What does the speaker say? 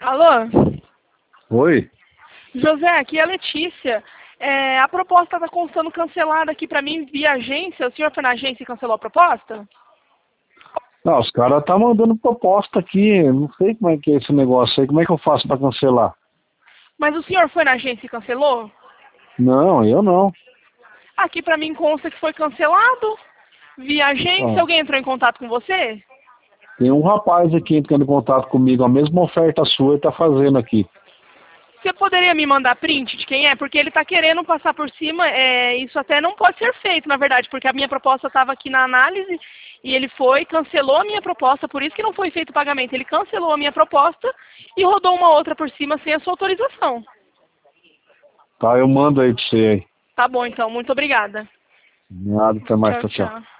Alô? Oi? José, aqui é a Letícia. A proposta está constando cancelada aqui para mim via agência. O senhor foi na agência e cancelou a proposta? Não, os caras tá mandando proposta aqui, não sei como é que é esse negócio aí, como é que eu faço pra cancelar? Mas o senhor foi na agência e cancelou? Não, eu não. Aqui para mim consta que foi cancelado via agência. Ó, Alguém entrou em contato com você? tem um rapaz aqui entrando em contato comigo, a mesma oferta sua ele tá fazendo aqui. Você poderia me mandar print de quem é? Porque ele está querendo passar por cima. Isso até não pode ser feito, na verdade, porque a minha proposta estava aqui na análise e ele foi, cancelou a minha proposta, por isso que não foi feito o pagamento. Ele cancelou a minha proposta e rodou uma outra por cima sem a sua autorização. Tá, eu mando aí pra você aí. Tá bom, então. Muito obrigada. Nada, até mais, Tchau, tchau, tchau. tchau.